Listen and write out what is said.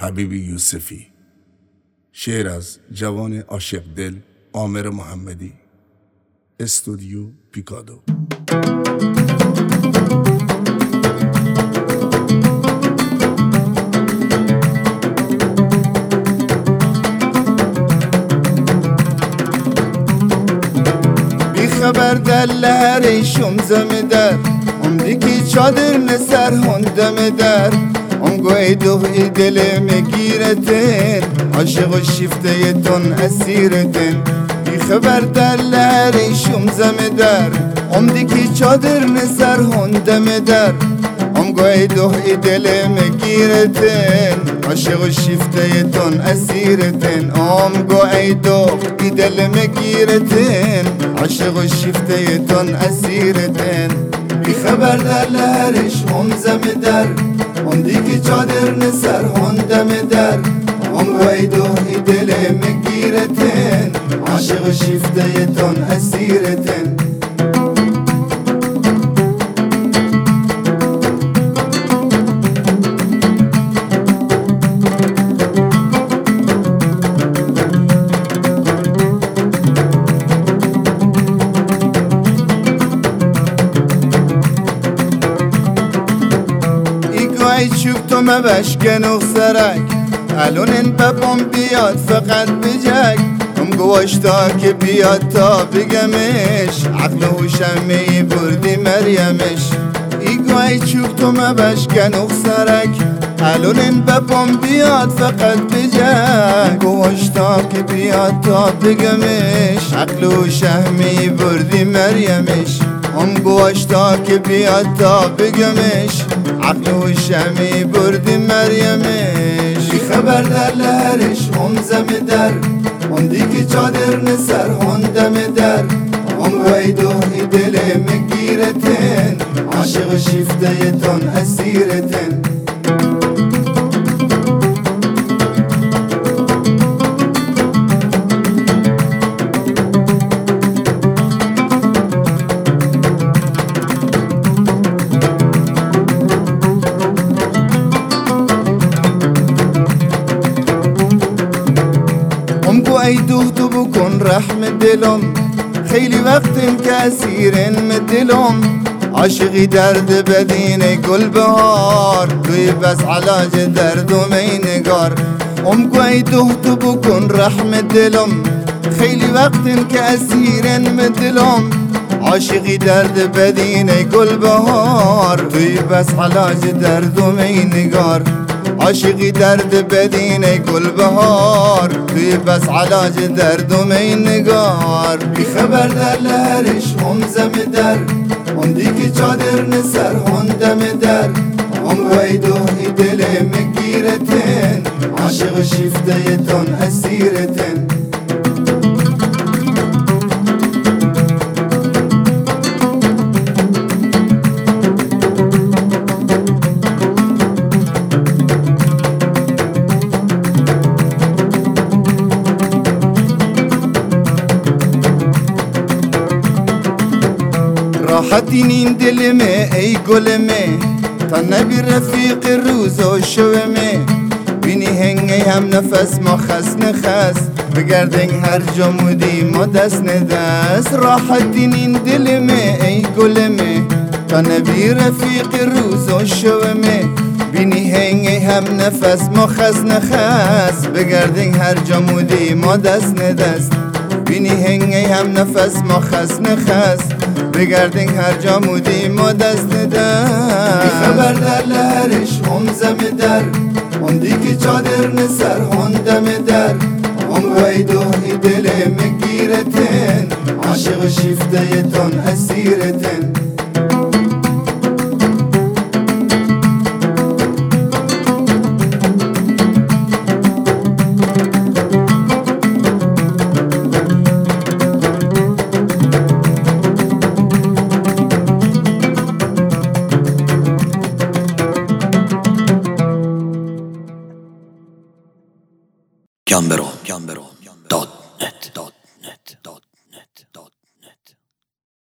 حبیب یوسفی. شعر از جوان عاشق دل عامر محمدی. استودیو پیکادو. خبر در لهر شمزم در اون دیگی چادر نسر هندم در اون گوی دوی دل مگیرتن عاشق و شیفته تون اسیرتن. بی خبر در لهر شمزم در اون دیگی چادر نسر هندم در اون گوی دوی دل مگیرتن عاشق و شیفته تون اسیرتن. اون گوی دوی دل مگیرتن عاشق و شیفته تون اسیرتن. بی خبر در لهرش همزم در اون دیگه چادر نسر هندم در اون گوی دوی دل مگیرتن عاشق و شیفته تون اسیرتن. چوب تو مبشکن و سرک الان این ببام بیاد فقط بجک هم گواشتا که بیاد تا بگمش عقل و شمی بردی مریمش. ایگوی چوب تو مبشکن و سرک الان این ببام بیاد فقط بجک گواشتا که بیاد تا بگمش عقل و شمی بردی مریمش. هم گواشتا که بیاد تا بگمش عقل و شمی بردی مریمش. بی خبر در لهرش همزم در اون دیگه چادر نسر هندم در اون گوی دوی دل مگیرتن عاشق و شیفته تون اسیرتن. ای تو بکن رحم دلم خیلی وقت که اسیرن دلم عاشقی درد بدین گل بهار توی بس علاج درد و مینگار. ای تو بکن رحم دلم خیلی وقت که اسیرن دلم عاشقی درد بدین گل بهار توی بس علاج درد و مینگار. عاشقی درد بدین گل بهار توی بس علاج درد و مینگار. بی خبر در لهرش همزم در اون دیگه چادر نسر هندم در اون گوی دوی دل مگیرتن عاشق و شیفته تون اسیرتن. راحتی نین دل میں ای گل میں تا نبی رفیق روز و شو میں بینی هنگی هم نفس ما خس نخس بگردن هر جمودی ما دست ندست. راحتی نین دل میں ای گل میں تا نبی رفیق روز و شو میں بینی هنگی هم نفس ما خس نخس بگردن هر جمودی ما دست ندست. بینی هنگی هم نفس ما خس نخس بگردین هر جا مودی ما دست ندست. بی خبر در لهرش همزم در اون دیگه چادر نسر هندم در اون گوی دوی دل مگیرتن عاشق و شیفته تون اسیرتن.